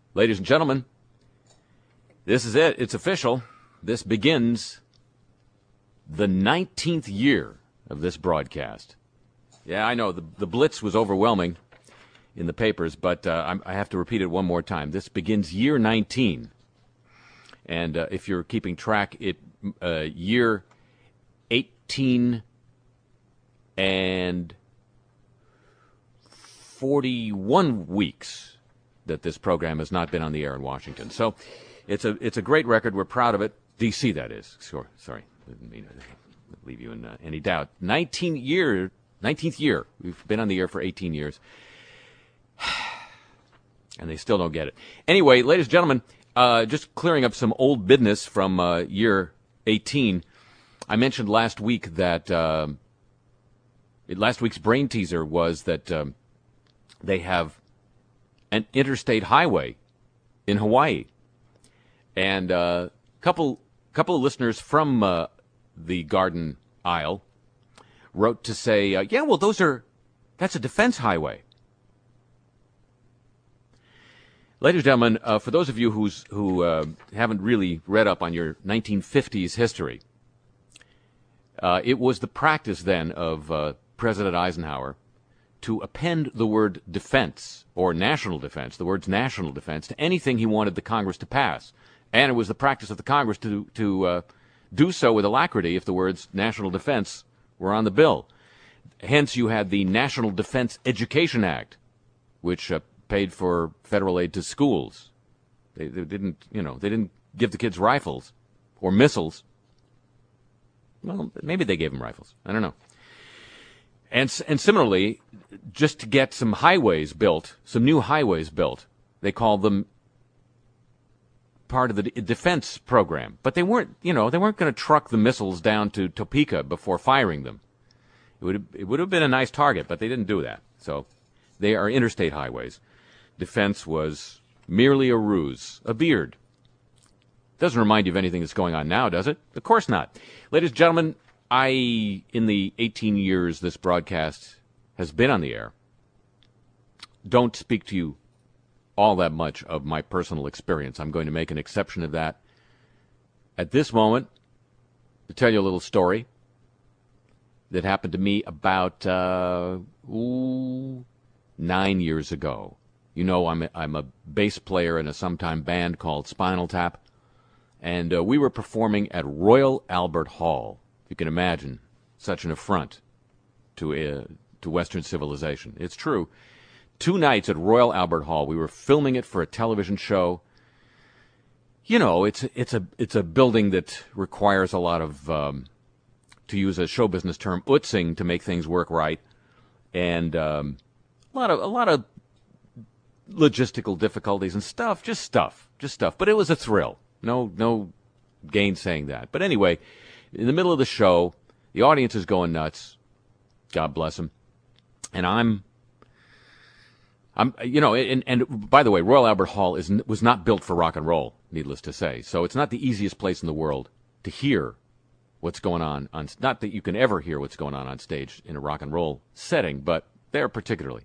Ladies and gentlemen, this is it. It's official. This begins the 19th year of this broadcast. Yeah, I know, the blitz was overwhelming in the papers, but I have to repeat it one more time. This begins year 19. And if you're keeping track, year 18 and 41 weeks that this program has not been on the air in Washington. So it's a great record. We're proud of it. D.C., that is. Sorry. Didn't mean to leave you in any doubt. 19th year. We've been on the air for 18 years. And they still don't get it. Anyway, ladies and gentlemen, just clearing up some old business from year 18. I mentioned last week that last week's brain teaser was that they have an interstate highway in Hawaii. And a couple of listeners from the Garden Isle wrote to say, yeah, well, that's a defense highway. Ladies and gentlemen, for those of you who haven't really read up on your 1950s history, it was the practice then of President Eisenhower to append the word defense or national defense, the words national defense, to anything he wanted the Congress to pass. And it was the practice of the Congress to do so with alacrity if the words national defense were on the bill. Hence, you had the National Defense Education Act, which paid for federal aid to schools. They didn't give the kids rifles or missiles. Well, maybe they gave them rifles. I don't know. And similarly, just to get some highways built, some new highways built, they called them part of the defense program. But they weren't going to truck the missiles down to Topeka before firing them. It would have been a nice target, but they didn't do that. So they are interstate highways. Defense was merely a ruse, a beard. Doesn't remind you of anything that's going on now, does it? Of course not. Ladies and gentlemen, in the 18 years this broadcast has been on the air, don't speak to you all that much of my personal experience. I'm going to make an exception of that at this moment to tell you a little story that happened to me about 9 years ago. You know, I'm a bass player in a sometime band called Spinal Tap, and we were performing at Royal Albert Hall. If you can imagine such an affront to Western civilization. It's true. 2 nights at Royal Albert Hall. We were filming it for a television show. You know, it's a building that requires a lot of, to use a show business term, utzing to make things work right, and a lot of logistical difficulties and stuff. Just stuff. But it was a thrill. No gainsaying that. But anyway, in the middle of the show, the audience is going nuts. God bless them. And I'm and by the way, Royal Albert Hall was not built for rock and roll, needless to say. So it's not the easiest place in the world to hear what's going on not that you can ever hear what's going on stage in a rock and roll setting, but there particularly.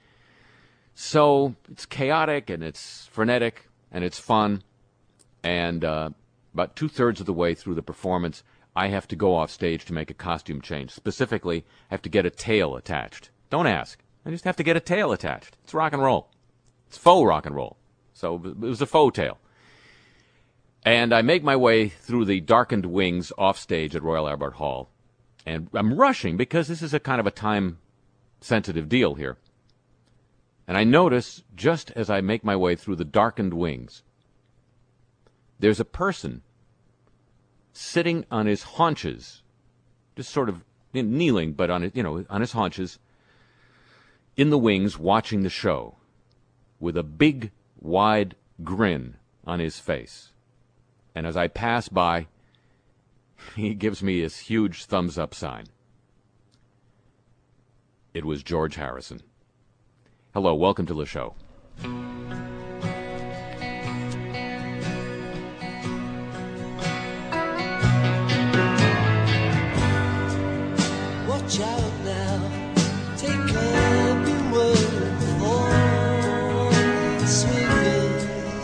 So it's chaotic and it's frenetic and it's fun. And about 2/3 of the way through the performance, I have to go off stage to make a costume change. Specifically, I have to get a tail attached. Don't ask. I just have to get a tail attached. It's rock and roll. It's faux rock and roll. So it was a faux tail. And I make my way through the darkened wings off stage at Royal Albert Hall. And I'm rushing because this is a kind of a time-sensitive deal here. And I notice, just as I make my way through the darkened wings, there's a person sitting on his haunches, just sort of kneeling, but on his haunches, in the wings, watching the show, with a big, wide grin on his face. And as I pass by, he gives me his huge thumbs-up sign. It was George Harrison. Hello, welcome to the show. Watch out now, take up your word for swingers.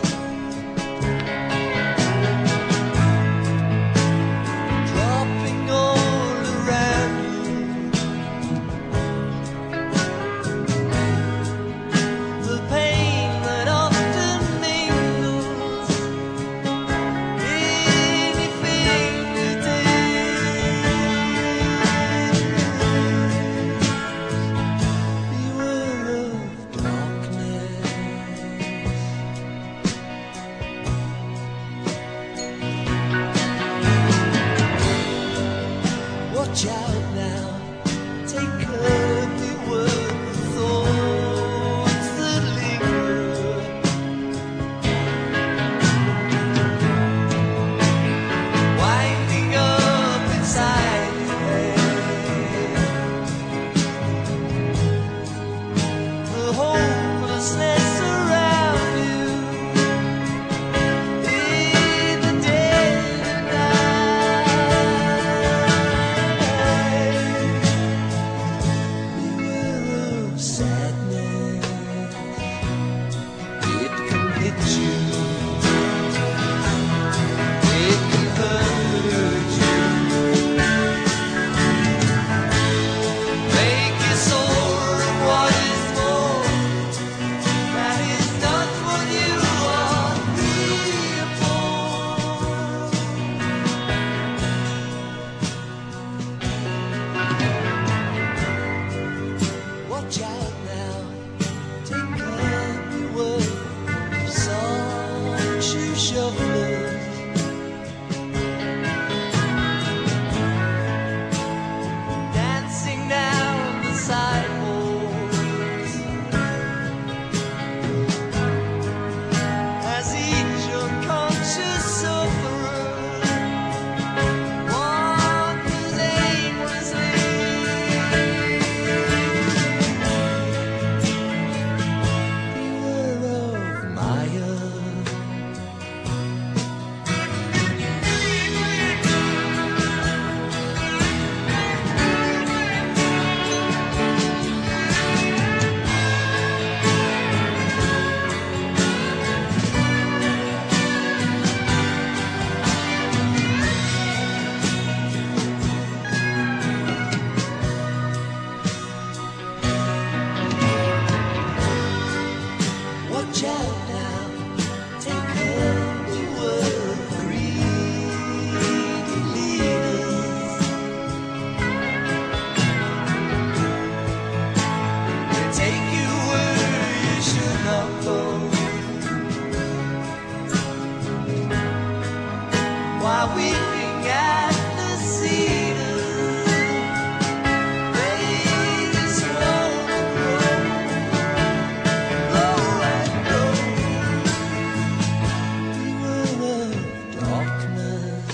while weeping at the cedars. Baby, slow and low. We were of darkness.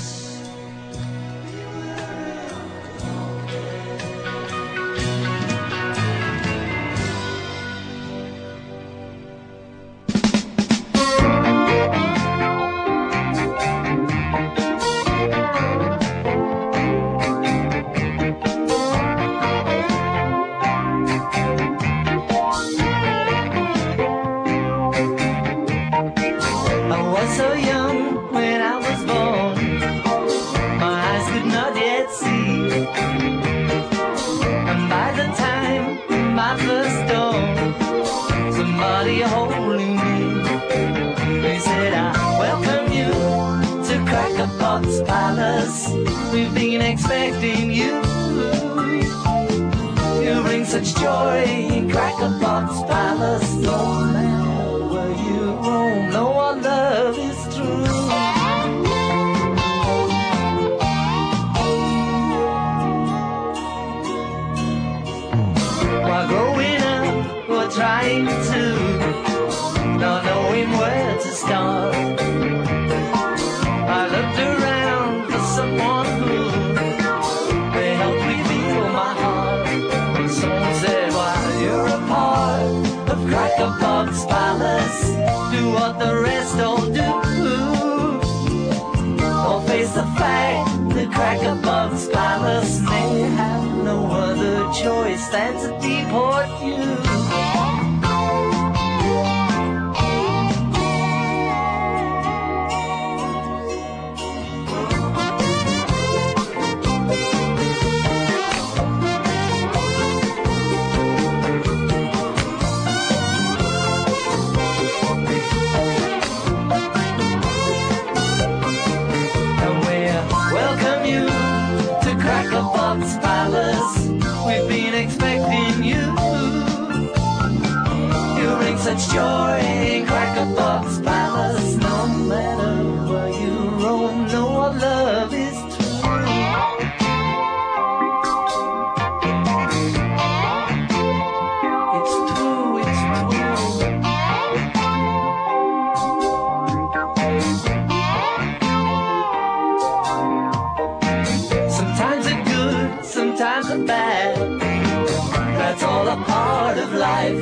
I was so young when I was born, my eyes could not yet see. And by the time my first dawn, somebody holding me, they said, I welcome you to Cracker Box Palace. We've been expecting you. You bring such joy in Cracker Box Palace. No matter where you roam, no one love is true. While growing up, we're trying to, not knowing where to start. I looked around for someone who may help reveal my heart. And someone said, while you're a part of Cracker Box Palace, do what the rest don't do. Or face the fact that Cracker Box Palace may have no other choice than to deport you. And we welcome you to Cracker Box Palace. We've been expecting you. You bring such joy in Cracker Box Palace. No matter where you roam, no one love is true. It's true, it's true. Sometimes it's good, sometimes it's bad. That's all a part of life.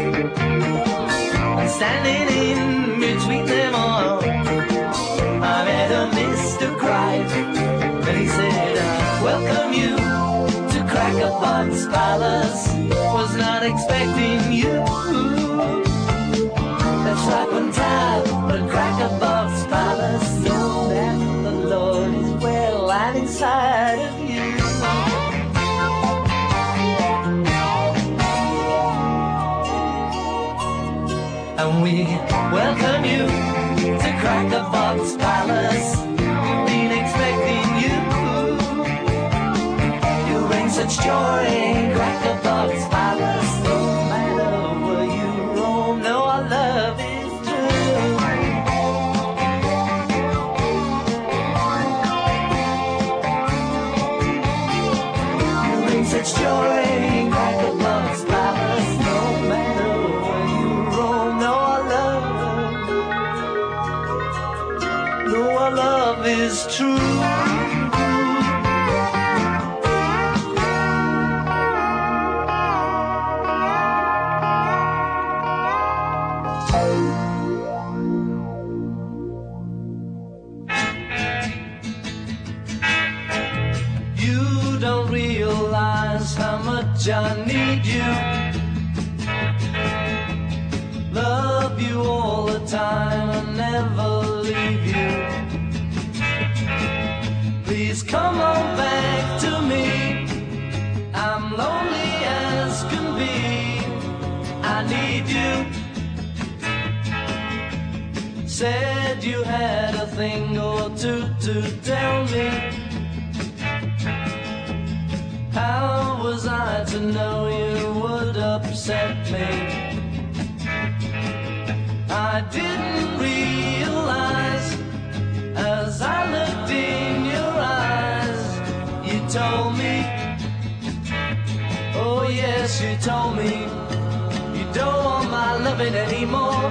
I'm standing in between them all. I met a Mr. Cripe, and he said, I welcome you to Cracker Box Palace. Was not expecting you. That's right, one time at Cracker Box Palace. Know that the Lord is well and inside of you. And we welcome you to Cracker Box Palace. We've been expecting you. You bring such joy in Cracker Box Palace. No matter where you roam, no, our love is true. You bring such joy in Cracker Box Palace. No matter where you roam, no, our love is true. You don't realize how much I need you. Love you all the time and never leave you. Please come on back to me. I'm lonely as can be. I need you. Said you had a thing or two to tell me. How was I to know you would upset me? I didn't realize as I looked in told me you don't want my loving anymore,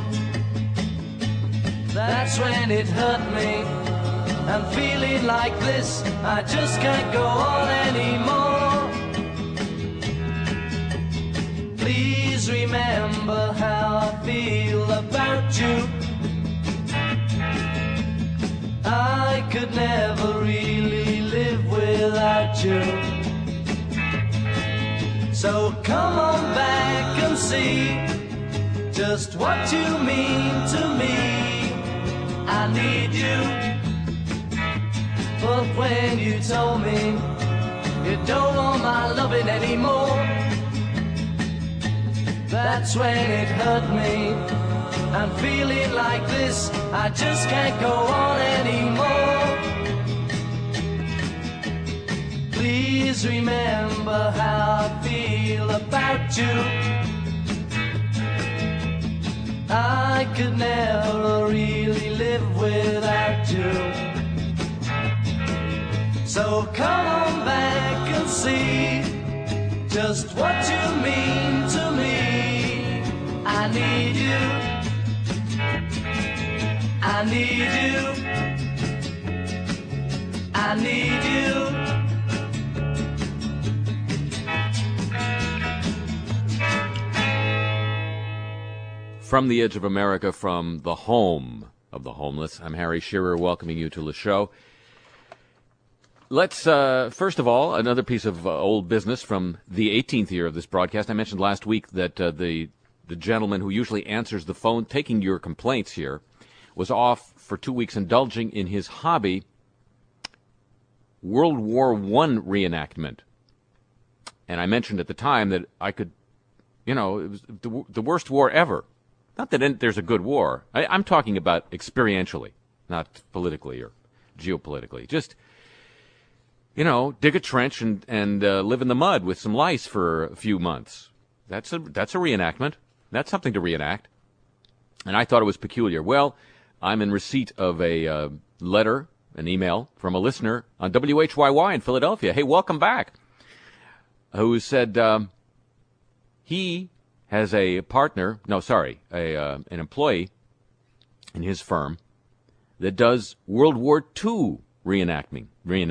that's when it hurt me. I'm feeling like this, I just can't go on anymore. Please remember how I feel about you. I could never really live without you. So come on back and see just what you mean to me. I need you. But when you told me you don't want my loving anymore, that's when it hurt me. I'm feeling like this, I just can't go on anymore. Please remember how I feel about you. I could never really live without you. So come on back and see just what you mean to me. I need you. I need you. I need you. From the edge of America, from the home of the homeless, I'm Harry Shearer, welcoming you to the show. Let's, first of all, another piece of old business from the 18th year of this broadcast. I mentioned last week that the gentleman who usually answers the phone taking your complaints here was off for 2 weeks indulging in his hobby, World War I reenactment. And I mentioned at the time that I could, it was the worst war ever. Not that there's a good war. I'm talking about experientially, not politically or geopolitically. Just, dig a trench and live in the mud with some lice for a few months. That's a reenactment. That's something to reenact. And I thought it was peculiar. Well, I'm in receipt of a letter, an email from a listener on WHYY in Philadelphia. Hey, welcome back. Who said he has a partner, an employee in his firm that does World War II reenacting.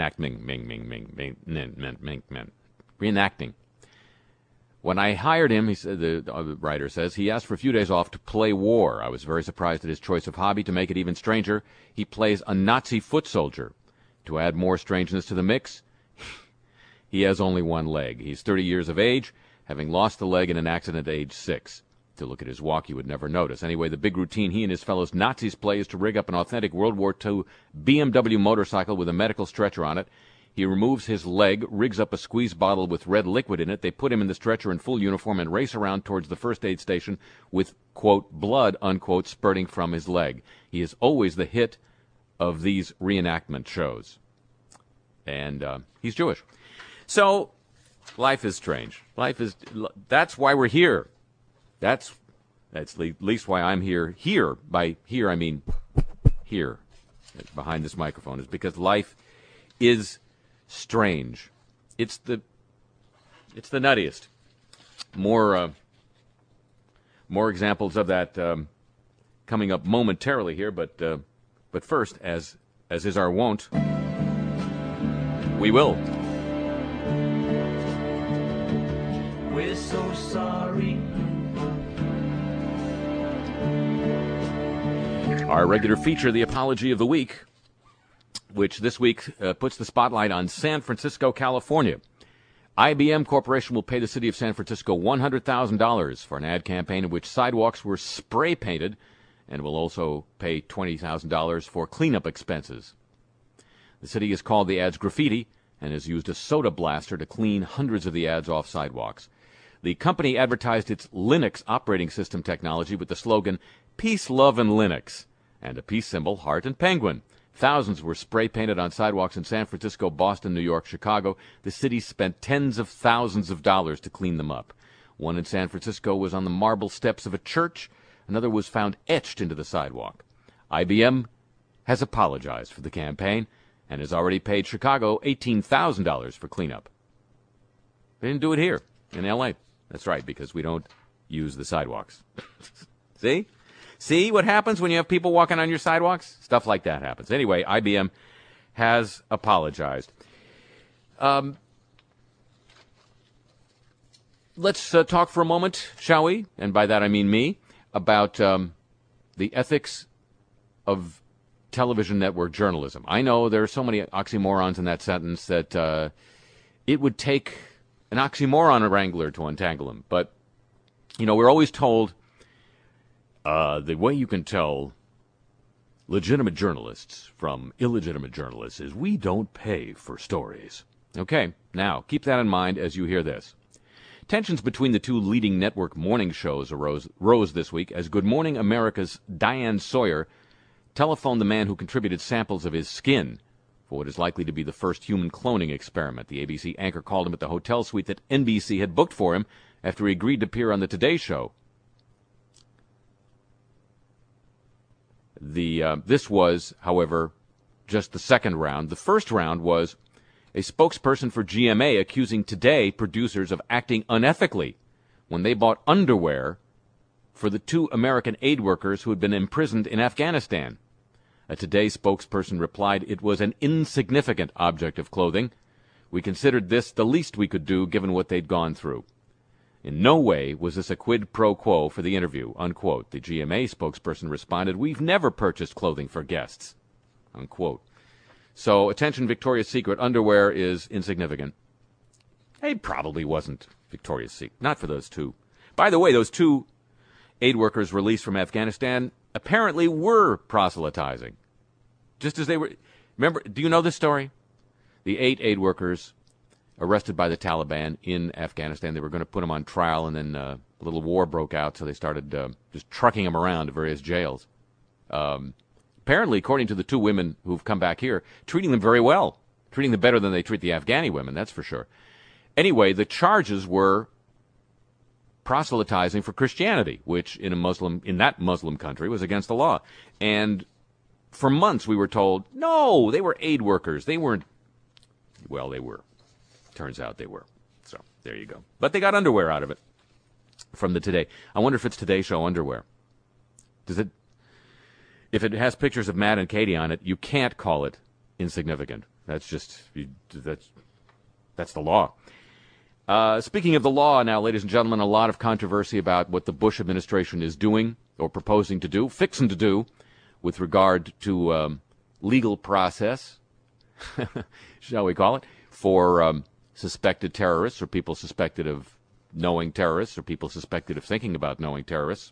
When I hired him, he said, the writer says, he asked for a few days off to play war. I was very surprised at his choice of hobby. To make it even stranger, he plays a Nazi foot soldier. To add more strangeness to the mix, he has only one leg. He's 30 years of age, having lost the leg in an accident at age 6. To look at his walk, you would never notice. Anyway, the big routine he and his fellow Nazis play is to rig up an authentic World War II BMW motorcycle with a medical stretcher on it. He removes his leg, rigs up a squeeze bottle with red liquid in it. They put him in the stretcher in full uniform and race around towards the first aid station with, quote, blood, unquote, spurting from his leg. He is always the hit of these reenactment shows. And he's Jewish. So life is strange. That's why we're here. That's at least why I'm here. Here, by here I mean here, behind this microphone, is because life is strange. It's the nuttiest. More examples of that coming up momentarily here, but first, as is our wont, we will. We're so sorry. Our regular feature, the Apology of the Week, which this week puts the spotlight on San Francisco, California. IBM Corporation will pay the city of San Francisco $100,000 for an ad campaign in which sidewalks were spray painted, and will also pay $20,000 for cleanup expenses. The city has called the ads graffiti and has used a soda blaster to clean hundreds of the ads off sidewalks. The company advertised its Linux operating system technology with the slogan, "Peace, Love, and Linux," and a peace symbol, heart, and penguin. Thousands were spray-painted on sidewalks in San Francisco, Boston, New York, Chicago. The city spent tens of thousands of dollars to clean them up. One in San Francisco was on the marble steps of a church. Another was found etched into the sidewalk. IBM has apologized for the campaign and has already paid Chicago $18,000 for cleanup. They didn't do it here in L.A. That's right, because we don't use the sidewalks. See? See what happens when you have people walking on your sidewalks? Stuff like that happens. Anyway, IBM has apologized. Let's talk for a moment, shall we? And by that I mean me, about the ethics of television network journalism. I know there are so many oxymorons in that sentence that it would take an oxymoron wrangler to untangle them. But, you know, we're always told the way you can tell legitimate journalists from illegitimate journalists is we don't pay for stories. Okay, now, keep that in mind as you hear this. Tensions between the two leading network morning shows rose this week as Good Morning America's Diane Sawyer telephoned the man who contributed samples of his skin for what is likely to be the first human cloning experiment. The ABC anchor called him at the hotel suite that NBC had booked for him after he agreed to appear on the Today Show. This was, however, just the second round. The first round was a spokesperson for GMA accusing Today producers of acting unethically when they bought underwear for the 2 American aid workers who had been imprisoned in Afghanistan. A Today spokesperson replied it was an insignificant object of clothing. We considered this the least we could do given what they'd gone through. In no way was this a quid pro quo for the interview, unquote. The GMA spokesperson responded, we've never purchased clothing for guests, unquote. So, attention, Victoria's Secret underwear is insignificant. It probably wasn't Victoria's Secret, not for those 2. By the way, those 2 aid workers released from Afghanistan apparently were proselytizing. Just as they were. Remember, do you know this story? The 8 aid workers arrested by the Taliban in Afghanistan. They were going to put them on trial, and then a little war broke out, so they started just trucking them around to various jails. Apparently, according to the 2 women who've come back here, treating them very well. Treating them better than they treat the Afghani women, that's for sure. Anyway, the charges were proselytizing for Christianity, which in that Muslim country was against the law. And for months we were told, no, they were aid workers. They weren't. Well, they were. Turns out they were. So there you go. But they got underwear out of it from the Today. I wonder if it's Today Show underwear. Does it? If it has pictures of Matt and Katie on it, you can't call it insignificant. That's just that's the law. Speaking of the law now, ladies and gentlemen, a lot of controversy about what the Bush administration is doing or proposing to do, fixing to do, with regard to legal process, shall we call it, for suspected terrorists or people suspected of knowing terrorists or people suspected of thinking about knowing terrorists.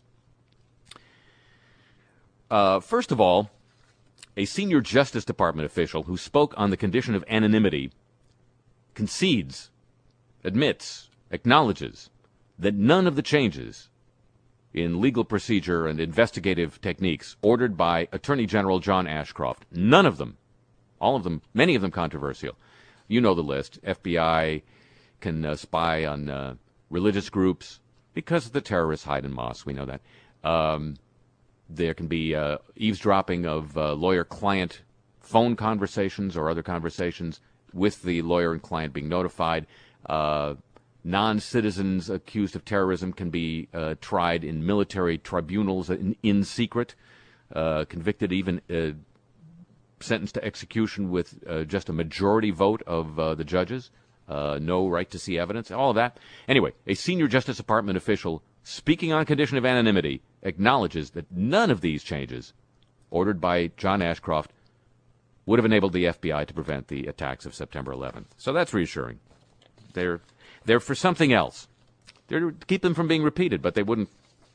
First of all, a senior Justice Department official who spoke on the condition of anonymity concedes, admits, acknowledges that none of the changes in legal procedure and investigative techniques ordered by Attorney General John Ashcroft, none of them, all of them, many of them controversial. You know the list. FBI can spy on religious groups because the terrorists hide in mosques. We know that. There can be eavesdropping of lawyer-client phone conversations or other conversations with the lawyer and client being notified. Non-citizens accused of terrorism can be tried in military tribunals in secret, convicted, even sentenced to execution with just a majority vote of the judges. No right to see evidence, all of that. Anyway, a senior Justice Department official speaking on condition of anonymity acknowledges that none of these changes ordered by John Ashcroft would have enabled the FBI to prevent the attacks of September 11th. So that's reassuring. They're for something else. They're to keep them from being repeated, but they wouldn't.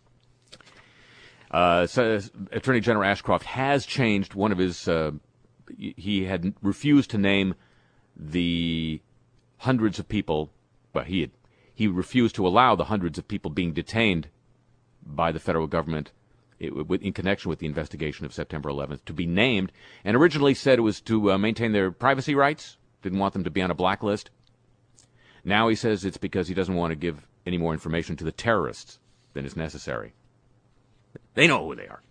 So Attorney General Ashcroft has changed one of his. He had refused to name the hundreds of people, but he refused to allow the hundreds of people being detained by the federal government in connection with the investigation of September 11th to be named, and originally said it was to maintain their privacy rights, didn't want them to be on a blacklist. Now he says it's because he doesn't want to give any more information to the terrorists than is necessary. They know who they are.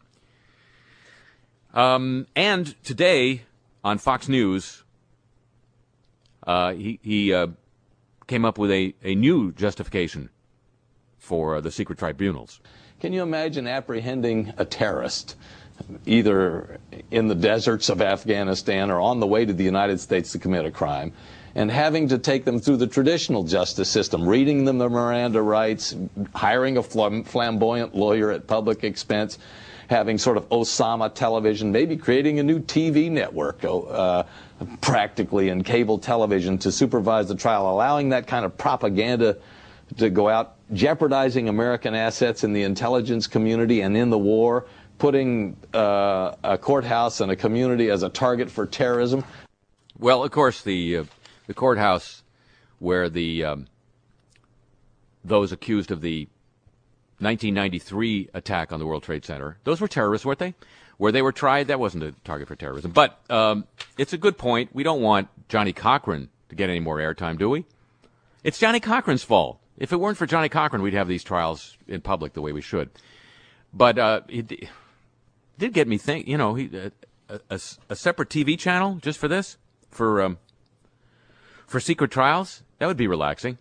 And today on Fox News, he came up with a new justification for the secret tribunals. Can you imagine apprehending a terrorist either in the deserts of Afghanistan or on the way to the United States to commit a crime, and having to take them through the traditional justice system, reading them the Miranda rights, hiring a flamboyant lawyer at public expense, having sort of Osama television, maybe creating a new TV network practically in cable television to supervise the trial, allowing that kind of propaganda to go out, jeopardizing American assets in the intelligence community and in the war, putting a courthouse and a community as a target for terrorism. Well, of course, the courthouse where those accused of the 1993 attack on the World Trade Center, those were terrorists, weren't they? Where they were tried, that wasn't a target for terrorism. But it's a good point. We don't want Johnny Cochran to get any more airtime, do we? It's Johnny Cochran's fault. If it weren't for Johnny Cochran, we'd have these trials in public the way we should. But it did get me think. A separate TV channel just for this, for secret trials, that would be relaxing.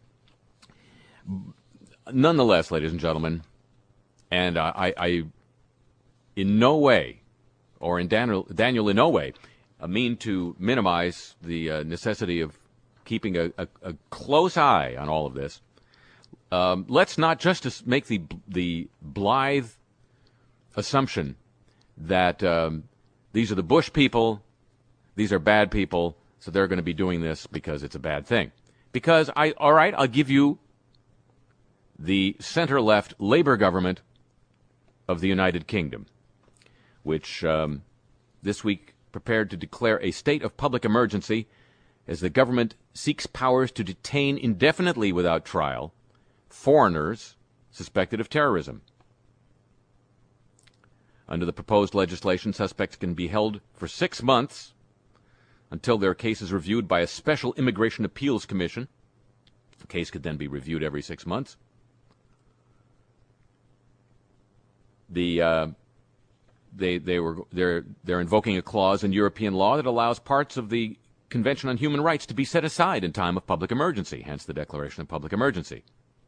Nonetheless, ladies and gentlemen, and I in no way, or in Daniel in no way, mean to minimize the necessity of keeping a close eye on all of this. Let's not just make the blithe assumption that these are the Bush people, these are bad people, so they're going to be doing this because it's a bad thing. Because I'll give you the center-left Labour government of the United Kingdom, which this week prepared to declare a state of public emergency as the government seeks powers to detain indefinitely without trial foreigners suspected of terrorism. Under the proposed legislation, suspects can be held for 6 months until their case is reviewed by a special immigration appeals commission. The case could then be reviewed every 6 months. They're invoking a clause in European law that allows parts of the Convention on Human Rights to be set aside in time of public emergency, hence the declaration of public emergency.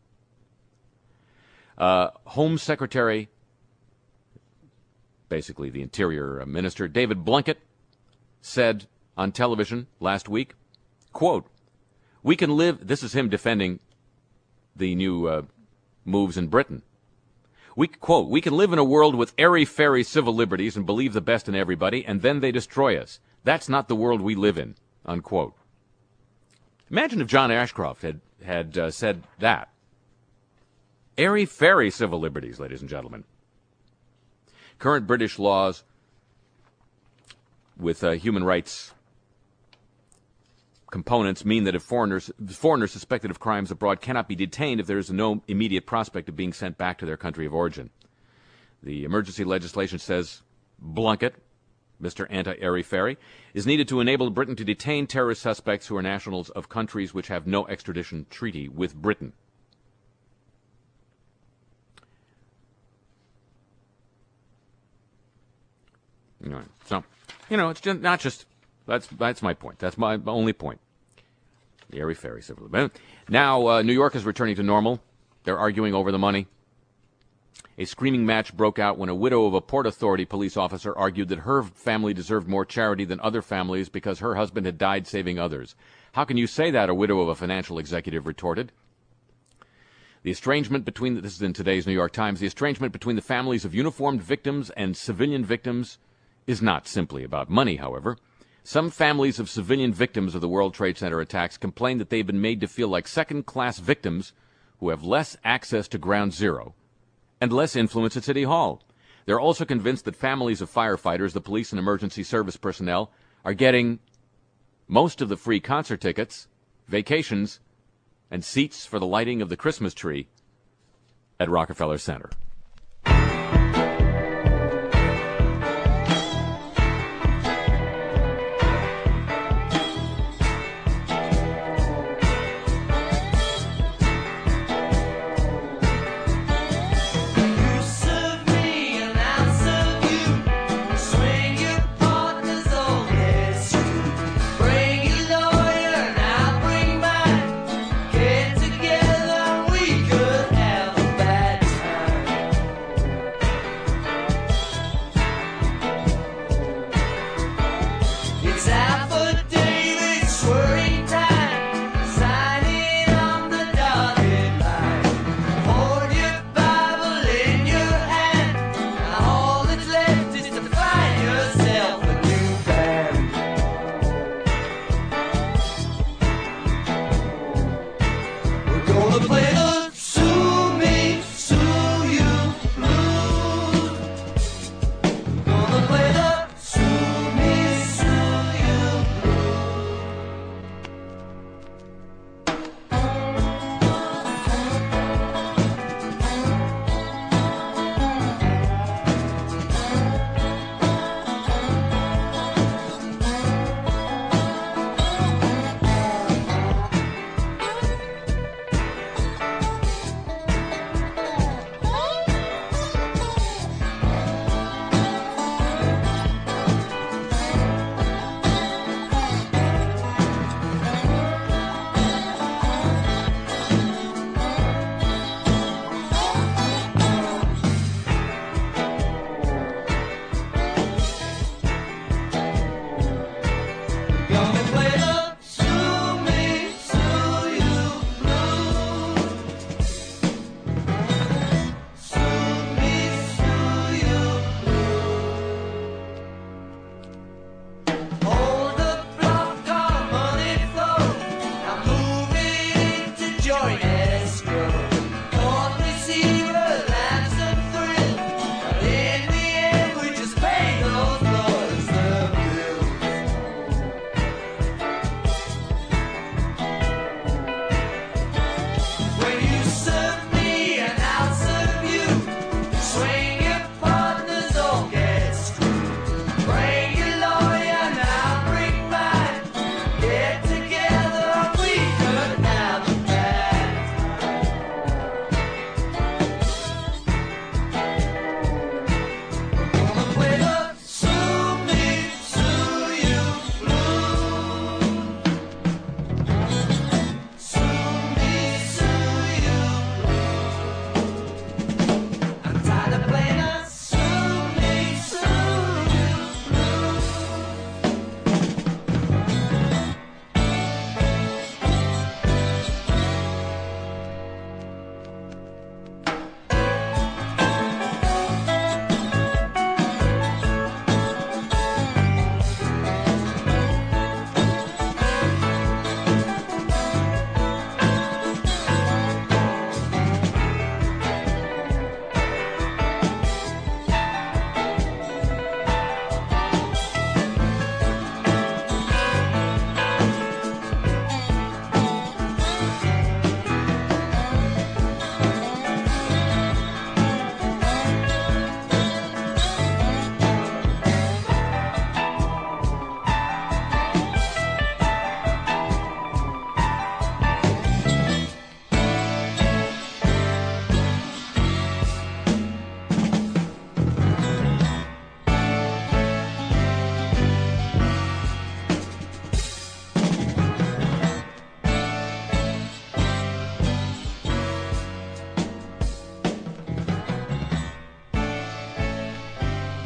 Home Secretary, basically the Interior Minister, David Blunkett, said on television last week, quote, "We can live," this is him defending the new moves in Britain. Quote, "We can live in a world with airy-fairy civil liberties and believe the best in everybody, and then they destroy us. That's not the world we live in," unquote. Imagine if John Ashcroft had said that. Airy-fairy civil liberties, ladies and gentlemen. Current British laws with human rights components mean that if foreigners suspected of crimes abroad cannot be detained if there is no immediate prospect of being sent back to their country of origin. The emergency legislation, says Blunkett, Mr. Anti-Airy-Fairy, is needed to enable Britain to detain terrorist suspects who are nationals of countries which have no extradition treaty with Britain. So, it's just not just, that's my point. That's my only point. The airy-fairy civil. Now, New York is returning to normal. They're arguing over the money. A screaming match broke out when a widow of a Port Authority police officer argued that her family deserved more charity than other families because her husband had died saving others. "How can you say that?" a widow of a financial executive retorted. The estrangement between, this is in today's New York Times, the estrangement between the families of uniformed victims and civilian victims is not simply about money, however. Some families of civilian victims of the World Trade Center attacks complain that they've been made to feel like second-class victims who have less access to Ground Zero and less influence at City Hall. They're also convinced that families of firefighters, the police, and emergency service personnel are getting most of the free concert tickets, vacations, and seats for the lighting of the Christmas tree at Rockefeller Center. Together we could have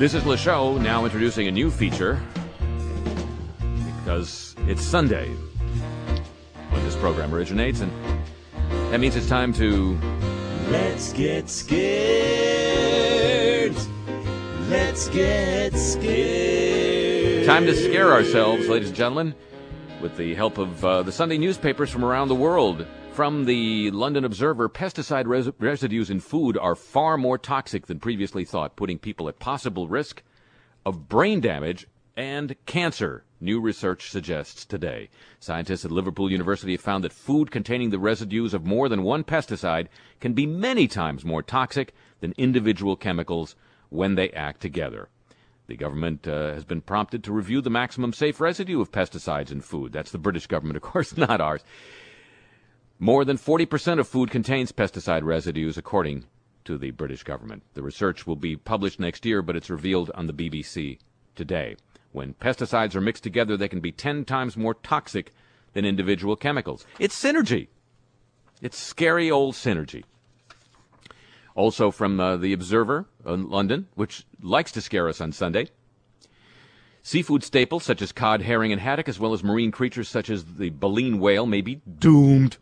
This is Le Show, now introducing a new feature because it's Sunday when this program originates, and that means it's time to... Let's get scared. Let's get scared. Time to scare ourselves, ladies and gentlemen, with the help of the Sunday newspapers from around the world. From the London Observer, pesticide residues in food are far more toxic than previously thought, putting people at possible risk of brain damage and cancer, new research suggests today. Scientists at Liverpool University have found that food containing the residues of more than one pesticide can be many times more toxic than individual chemicals when they act together. The government has been prompted to review the maximum safe residue of pesticides in food. That's the British government, of course, not ours. More than 40% of food contains pesticide residues, according to the British government. The research will be published next year, but it's revealed on the BBC today. When pesticides are mixed together, they can be 10 times more toxic than individual chemicals. It's synergy. It's scary old synergy. Also from the Observer in London, which likes to scare us on Sunday. Seafood staples such as cod, herring, and haddock, as well as marine creatures such as the baleen whale, may be doomed.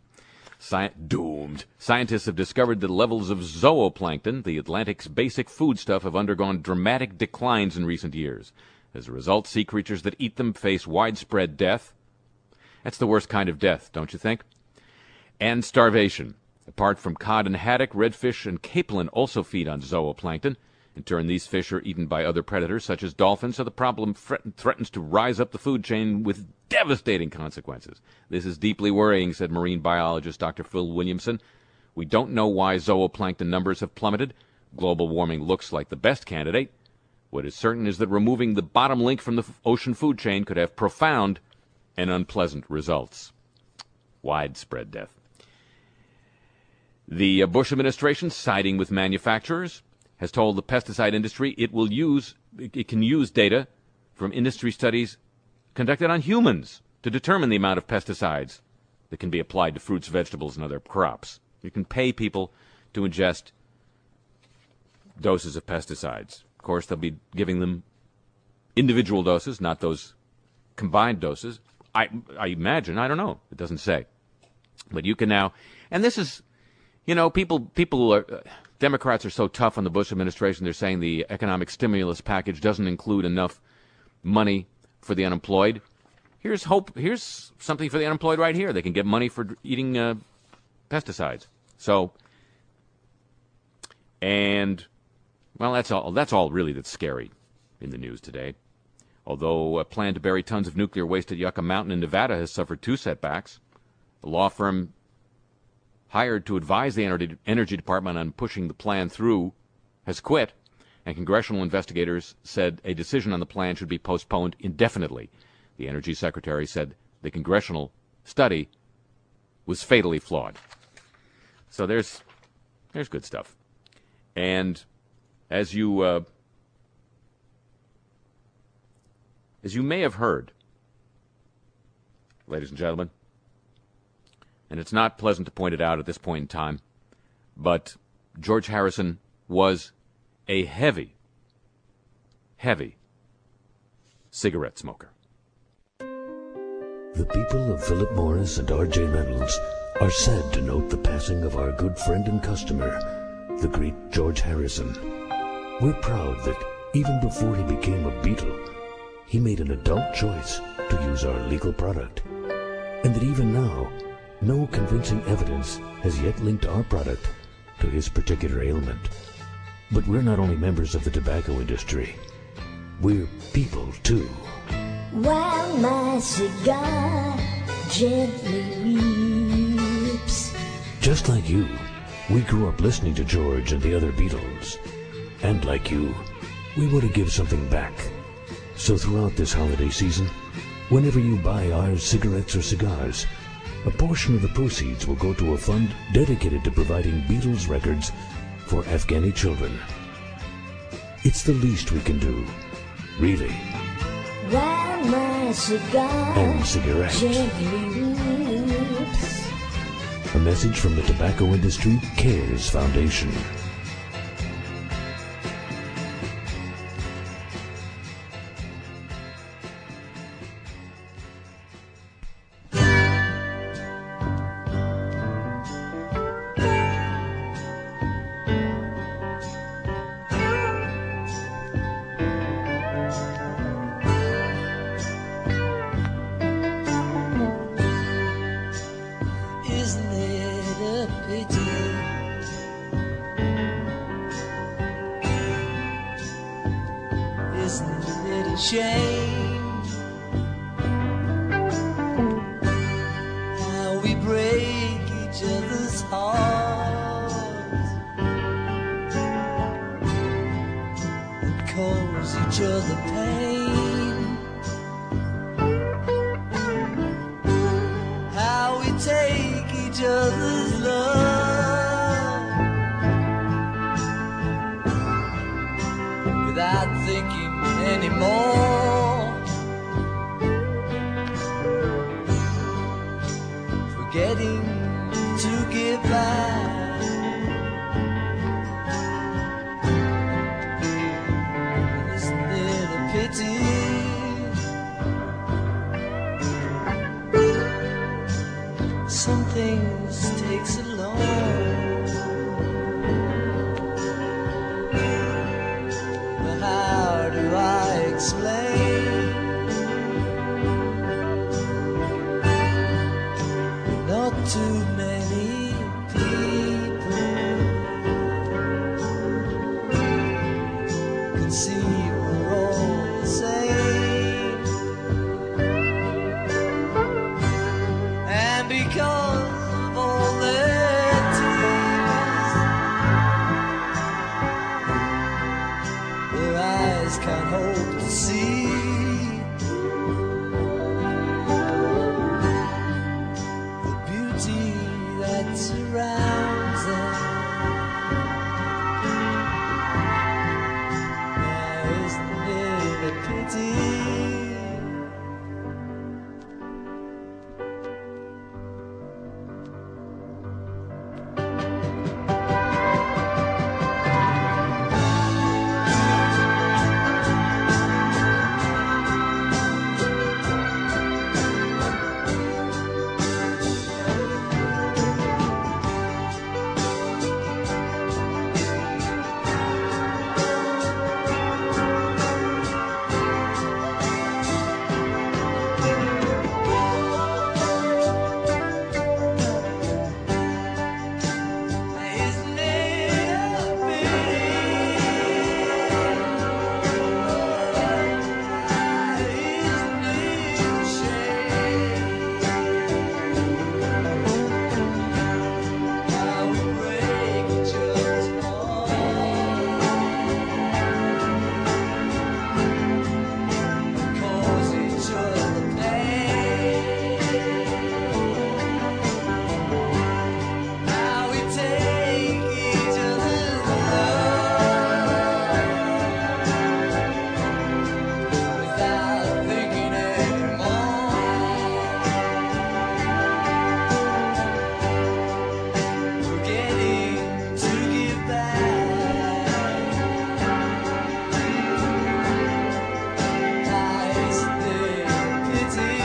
Scientists have discovered that levels of zooplankton, the Atlantic's basic foodstuff, have undergone dramatic declines in recent years. As a result, sea creatures that eat them face widespread death. That's the worst kind of death, don't you think? And starvation. Apart from cod and haddock, redfish and capelin also feed on zooplankton. In turn, these fish are eaten by other predators, such as dolphins, so the problem threatens to rise up the food chain with devastating consequences. This is deeply worrying, said marine biologist Dr. Phil Williamson. We don't know why zooplankton numbers have plummeted. Global warming looks like the best candidate. What is certain is that removing the bottom link from the ocean food chain could have profound and unpleasant results. Widespread death. The Bush administration, siding with manufacturers, has told the pesticide industry it can use data from industry studies conducted on humans to determine the amount of pesticides that can be applied to fruits, vegetables, and other crops. You can pay people to ingest doses of pesticides. Of course, they'll be giving them individual doses, not those combined doses. I imagine. I don't know. It doesn't say. But you can now, and this is, people are... Democrats are so tough on the Bush administration, they're saying the economic stimulus package doesn't include enough money for the unemployed. Here's hope. Here's something for the unemployed right here. They can get money for eating pesticides. So, and, well, that's all really that's scary in the news today. Although a plan to bury tons of nuclear waste at Yucca Mountain in Nevada has suffered 2 setbacks. The law firm hired to advise the Energy Department on pushing the plan through has quit, and congressional investigators said a decision on the plan should be postponed indefinitely. The Energy Secretary said the congressional study was fatally flawed. So there's good stuff. And as you may have heard, ladies and gentlemen, and it's not pleasant to point it out at this point in time, but George Harrison was a heavy cigarette smoker. The people of Philip Morris and R.J. Reynolds are sad to note the passing of our good friend and customer, the great George Harrison. We're proud that even before he became a Beatle, he made an adult choice to use our legal product, and that even now, no convincing evidence has yet linked our product to his particular ailment. But we're not only members of the tobacco industry. We're people, too. While my cigar gently weeps. Just like you, we grew up listening to George and the other Beatles. And like you, we want to give something back. So throughout this holiday season, whenever you buy our cigarettes or cigars, a portion of the proceeds will go to a fund dedicated to providing Beatles records for Afghani children. It's the least we can do, really. While my cigar And cigarettes. gently weeps. A message from the Tobacco Industry Cares Foundation. a little shame how we break each other's hearts and cause each other pain. How we take each other's love without thinking anymore, forgetting to give back. Isn't it a pity? Some things take so long, but how do I explain? Not too many people can see we're all the same, and because of all their tears, their eyes can't hope to see the beauty that surrounds them. Now isn't it a pity? Isn't it a pity? Isn't it a shame how we break each other's hearts, cause each other pain? How we take each other's love without thinking anymore, forgetting to give back. Isn't it a pity?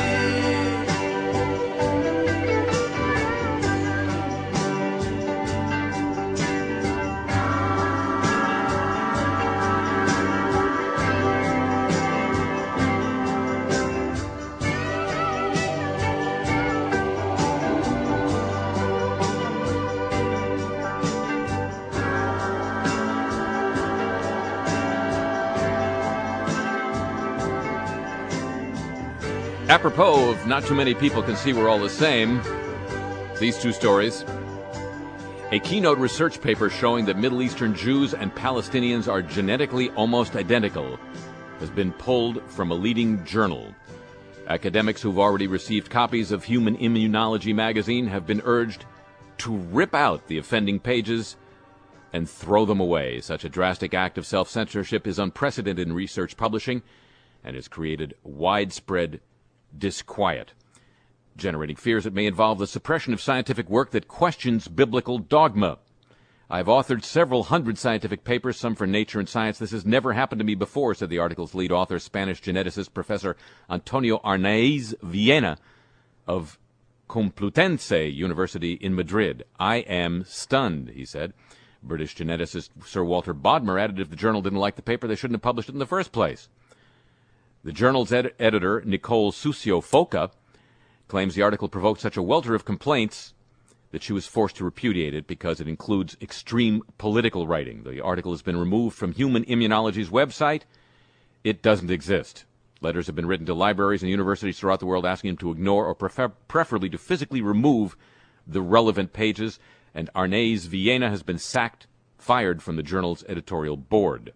Apropos of not too many people can see we're all the same, these two stories. A keynote research paper showing that Middle Eastern Jews and Palestinians are genetically almost identical has been pulled from a leading journal. Academics who've already received copies of Human Immunology magazine have been urged to rip out the offending pages and throw them away. Such a drastic act of self-censorship is unprecedented in research publishing and has created widespread disquiet, generating fears it may involve the suppression of scientific work that questions biblical dogma. I've authored several hundred scientific papers, some for Nature and Science. This has never happened to me before, said the article's lead author, Spanish geneticist Professor Antonio Arnaiz Villena of Complutense University in Madrid. I am stunned, he said. British geneticist Sir Walter Bodmer added if the journal didn't like the paper, they shouldn't have published it in the first place. The journal's editor, Nicole Sucio-Foca, claims the article provoked such a welter of complaints that she was forced to repudiate it because it includes extreme political writing. The article has been removed from Human Immunology's website it doesn't exist. Letters have been written to libraries and universities throughout the world asking them to ignore or preferably to physically remove the relevant pages, and Arnaiz Villena has been fired from the journal's editorial board.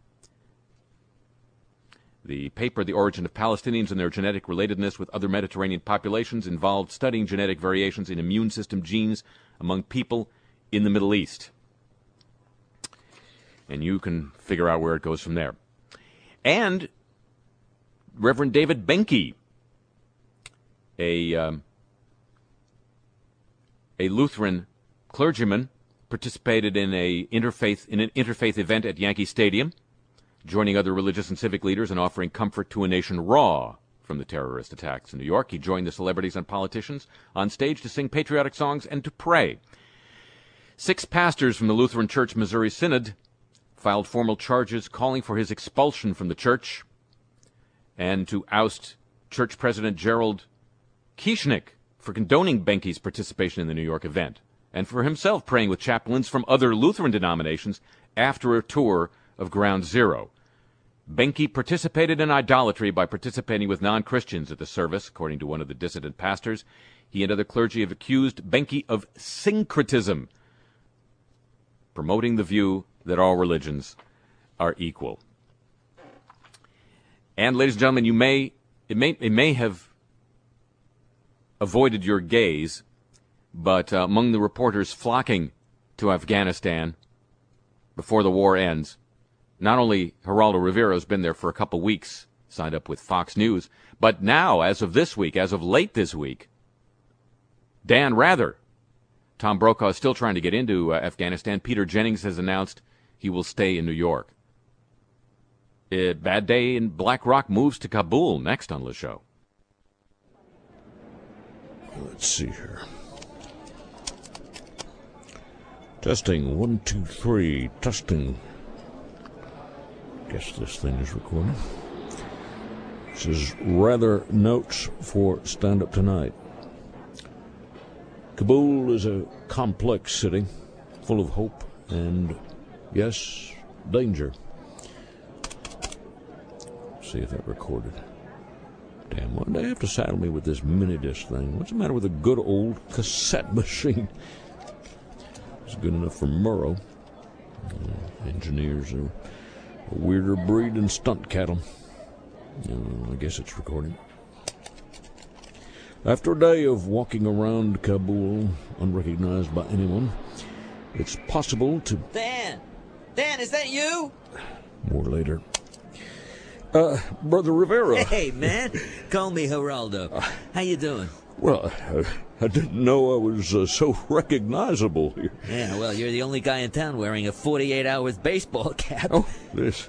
The paper, The Origin of Palestinians and Their Genetic Relatedness with Other Mediterranean Populations, involved studying genetic variations in immune system genes among people in the Middle East. And you can figure out where it goes from there. And Reverend David Benke, a Lutheran clergyman, participated in an interfaith event at Yankee Stadium, joining other religious and civic leaders and offering comfort to a nation raw from the terrorist attacks in New York. He joined the celebrities and politicians on stage to sing patriotic songs and to pray. 6 pastors from the Lutheran Church Missouri Synod filed formal charges calling for his expulsion from the church and to oust church president Gerald Kieschnick for condoning Benke's participation in the New York event, and for himself praying with chaplains from other Lutheran denominations after a tour of Ground Zero. Benke participated in idolatry by participating with non-Christians at the service, according to one of the dissident pastors. He and other clergy have accused Benke of syncretism, promoting the view that all religions are equal. And, ladies and gentlemen, it may have avoided your gaze, but among the reporters flocking to Afghanistan before the war ends, not only Geraldo Rivera has been there for a couple weeks, signed up with Fox News, but now, as of late this week, Dan Rather. Tom Brokaw is still trying to get into Afghanistan. Peter Jennings has announced he will stay in New York. Bad Day in Black Rock moves to Kabul next on the show. Let's see here. Testing, 1, 2, 3, testing. Guess this thing is recording. This is Rather Notes for Stand Up Tonight. Kabul is a complex city, full of hope and, yes, danger. Let's see if that recorded. Damn, why do they have to saddle me with this mini-disc thing? What's the matter with a good old cassette machine? It's good enough for Murrow. Engineers are a weirder breed than stunt cattle. I guess it's recording. After a day of walking around Kabul, unrecognized by anyone, it's possible to... Dan, is that you? More later. Brother Rivera. Hey, man. Call me Geraldo. How you doing? Well, I didn't know I was so recognizable here. Yeah, well, you're the only guy in town wearing a 48 hours baseball cap. Oh, this.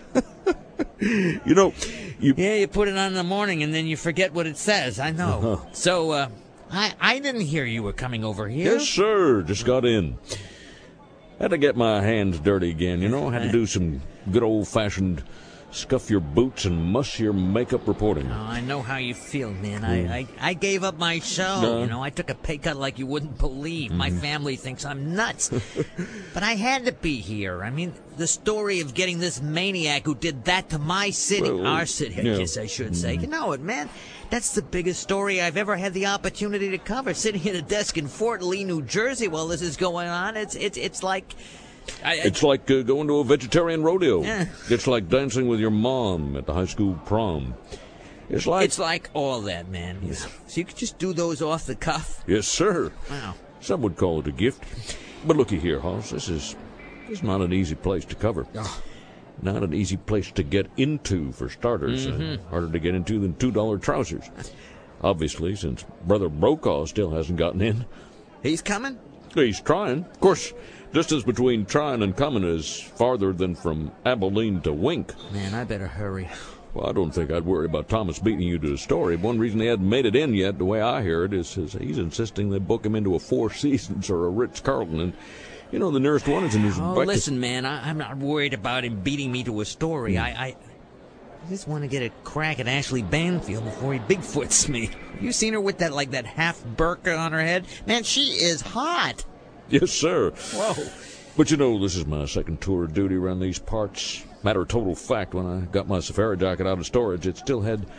You put it on in the morning and then you forget what it says. I know. Uh-huh. So, I didn't hear you were coming over here. Yes, sir. Just got in. Had to get my hands dirty again, Had to do some good old-fashioned scuff your boots and muss your makeup reporting. Oh, I know how you feel, man. I gave up my show. I took a pay cut like you wouldn't believe. My family thinks I'm nuts. But I had to be here. I mean, the story of getting this maniac who did that to my city, our city, I guess I should say. You know it, man. That's the biggest story I've ever had the opportunity to cover. Sitting at a desk in Fort Lee, New Jersey while this is going on, it's like... It's like going to a vegetarian rodeo. Yeah. It's like dancing with your mom at the high school prom. It's like all that, man. Yeah. So you could just do those off the cuff? Yes, sir. Wow. Some would call it a gift. But looky here, Hoss. This is not an easy place to cover. Oh. Not an easy place to get into, for starters. Harder to get into than $2 trousers. Obviously, since Brother Brokaw still hasn't gotten in. He's coming? He's trying. Of course, distance between trying and coming is farther than from Abilene to Wink. Man, I better hurry. Well, I don't think I'd worry about Thomas beating you to the story. One reason he hasn't made it in yet, the way I hear it, is he's insisting they book him into a Four Seasons or a Ritz-Carlton. And, the nearest one is in his... Listen, man, I'm not worried about him beating me to a story. I just want to get a crack at Ashley Banfield before he Bigfoots me. You seen her with that half burqa on her head? Man, she is hot. Yes, sir. Whoa. But you know, this is my second tour of duty around these parts. Matter of total fact, when I got my safari jacket out of storage, it still had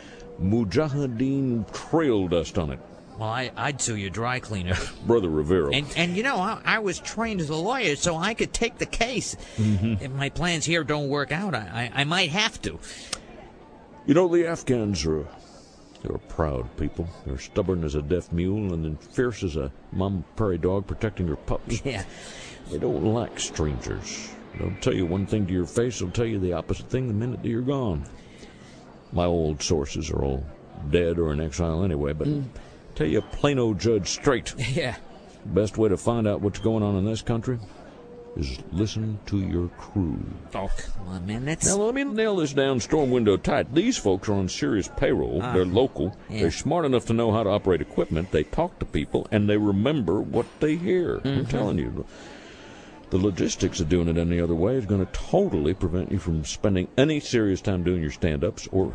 Mujahideen trail dust on it. Well, I'd sue your dry cleaner. Brother Rivera. And you know, I was trained as a lawyer, so I could take the case. If my plans here don't work out, I might have to. You know, the Afghans they're a proud people. They're stubborn as a deaf mule and then fierce as a mama prairie dog protecting her pups. Yeah. They don't like strangers. They'll tell you one thing to your face, they'll tell you the opposite thing the minute that you're gone. My old sources are all dead or in exile anyway, but tell you plain old Judge straight. Yeah. Best way to find out what's going on in this country is listen to your crew. Oh, come on, man. That's... Now, let me nail this down storm window tight. These folks are on serious payroll. They're local. Yeah. They're smart enough to know how to operate equipment. They talk to people, and they remember what they hear. I'm telling you. The logistics of doing it any other way is going to totally prevent you from spending any serious time doing your stand-ups or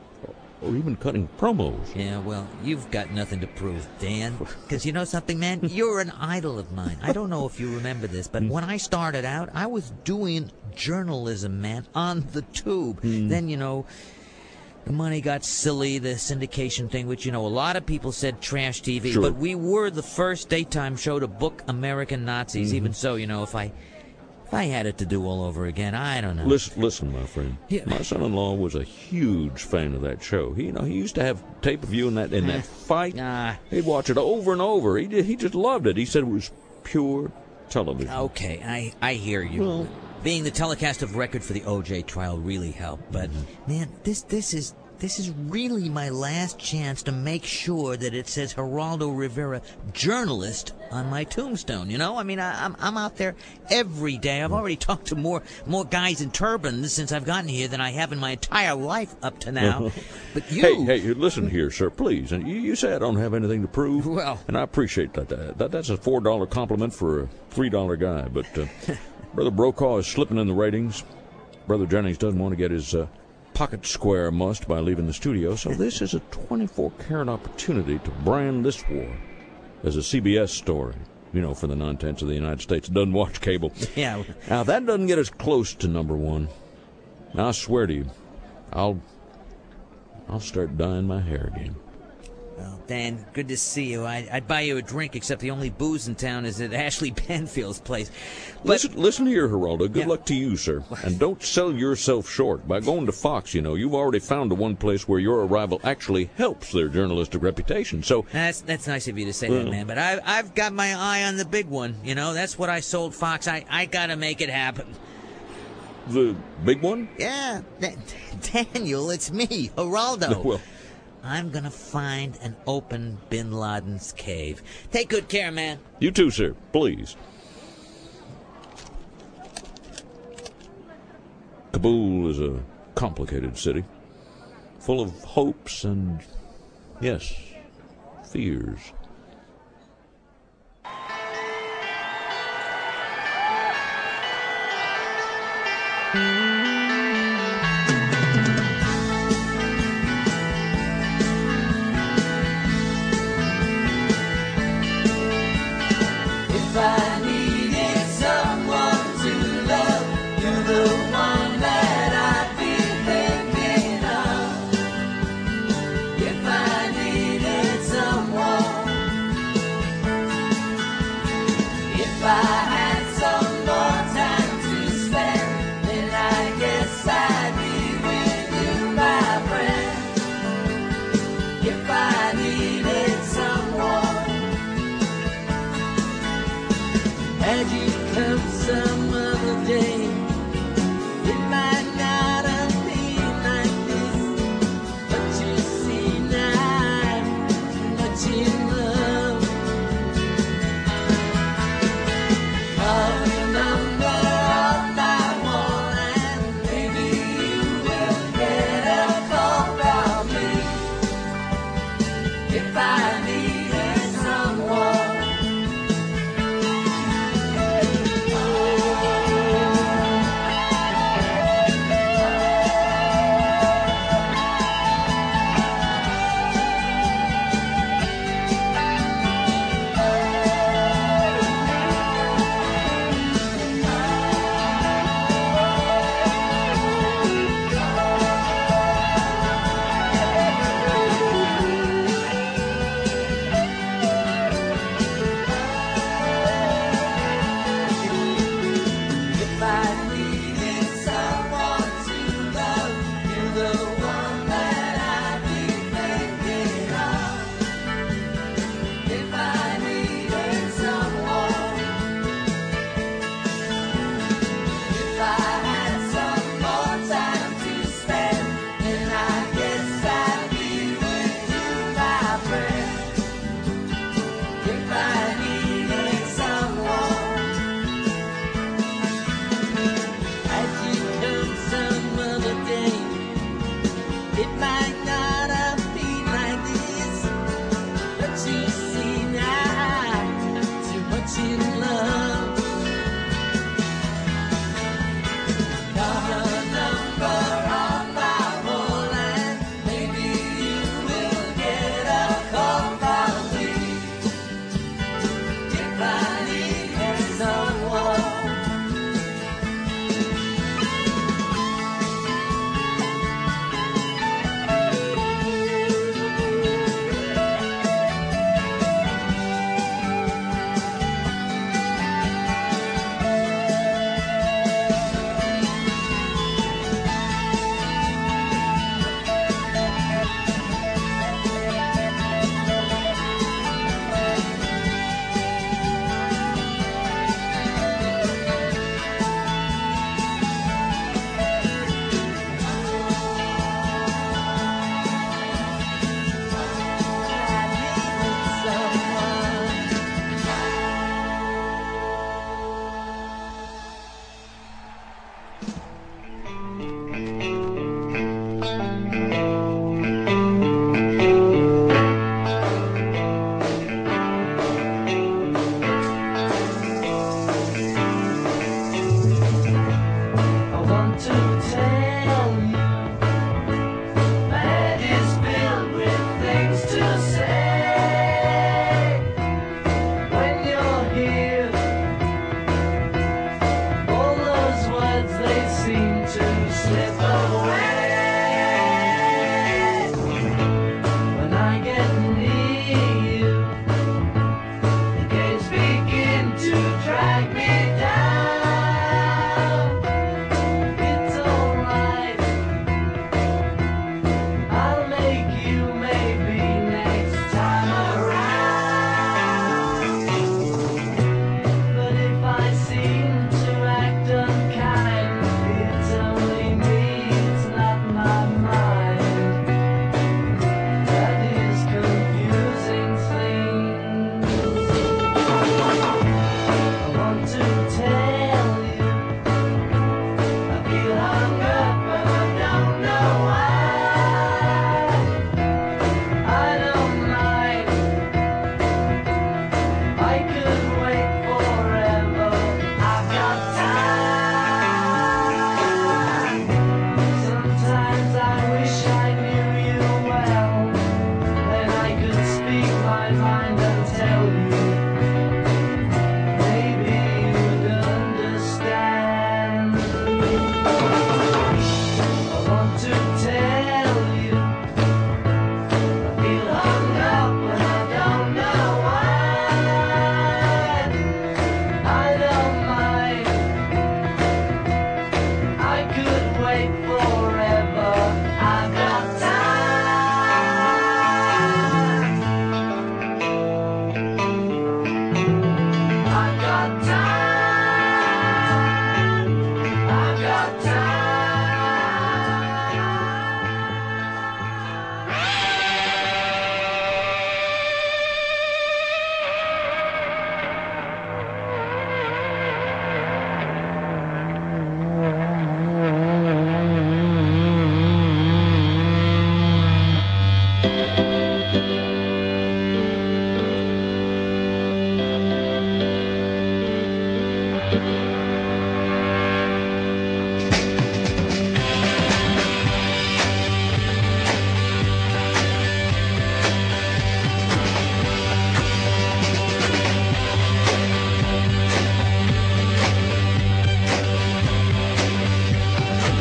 even cutting promos. Yeah, well, you've got nothing to prove, Dan. Because you know something, man? You're an idol of mine. I don't know if you remember this, but when I started out, I was doing journalism, man, on the tube. Then, you know, the money got silly, the syndication thing, which, you know, a lot of people said trash TV. Sure. But we were the first daytime show to book American Nazis. Even so, you know, if I had it to do all over again, I don't know. Listen, my friend. Yeah. My son-in-law was a huge fan of that show. He used to have tape of you in that fight. He'd watch it over and over. He just loved it. He said it was pure television. Okay, I hear you. Well, being the telecast of record for the O.J. trial really helped, but man, this is really my last chance to make sure that it says Geraldo Rivera, journalist, on my tombstone. You know, I mean, I'm out there every day. I've already talked to more guys in turbans since I've gotten here than I have in my entire life up to now. But you, hey, listen here, sir, please. And you say I don't have anything to prove. Well, and I appreciate that. That's a $4 compliment for a $3 guy. But Brother Brokaw is slipping in the ratings. Brother Jennings doesn't want to get his pocket square mussed by leaving the studio, so this is a 24-karat opportunity to brand this war as a CBS story, you know, for the 9/10 of the United States that doesn't watch cable. Yeah. Now, that doesn't get us close to number one. Now, I swear to you, I'll start dyeing my hair again. Well, Dan, good to see you. I'd buy you a drink, except the only booze in town is at Ashley Banfield's place. But Listen here, Geraldo. Good luck to you, sir. And don't sell yourself short. By going to Fox, you know, you've already found the one place where your arrival actually helps their journalistic reputation. So that's nice of you to say that, man. But I've got my eye on the big one. You know, that's what I sold Fox. I gotta make it happen. The big one? Yeah, Daniel, it's me, Geraldo. Well, I'm gonna find and open Bin Laden's cave. Take good care, man. You too, sir. Please. Kabul is a complicated city, full of hopes and, yes, fears. If I needed someone to love, you're the one that I'd be thinking of. If I needed someone, if I had some more time to spend, then I might not have been like this, but you see now, too much in love. Call the number on my whole line, maybe you will get a call from me. If I need someone. I want to tell you, my head is filled with things to say. When you're here, all those words they seem to slip away. When I get near you, the gates begin to drag me down. It's alright, I'll make you maybe next time around. But if I seem to act unkind, it's only me, it's not my mind. That is confusing things. I want to tell you, I feel hung up and I don't know why. I don't mind, I could wait forever, I've got time. Sometimes I wish I knew you well, then I could speak my mind and tell you. Maybe you'd understand. I want to tell you, I feel hung up and I don't know why. I don't mind, I could wait forever, I've got time. I've got time. I've got time.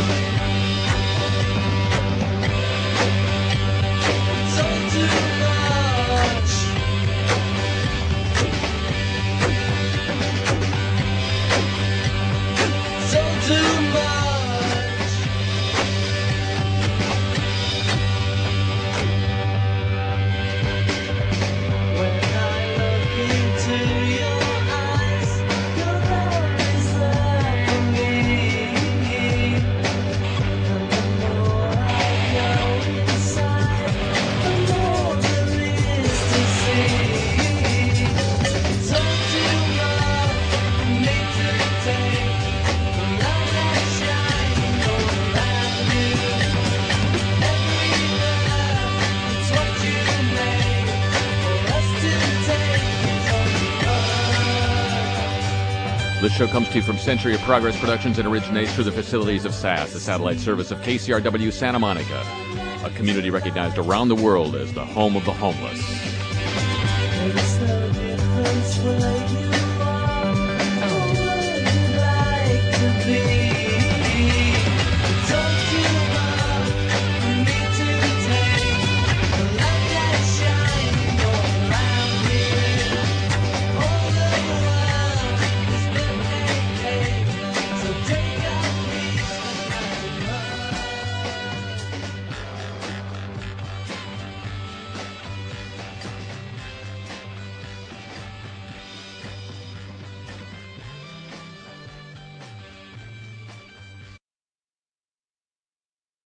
So tonight This show comes to you from Century of Progress Productions and originates through the facilities of SAS, the satellite service of KCRW Santa Monica, a community recognized around the world as the home of the homeless. Makes no difference for you.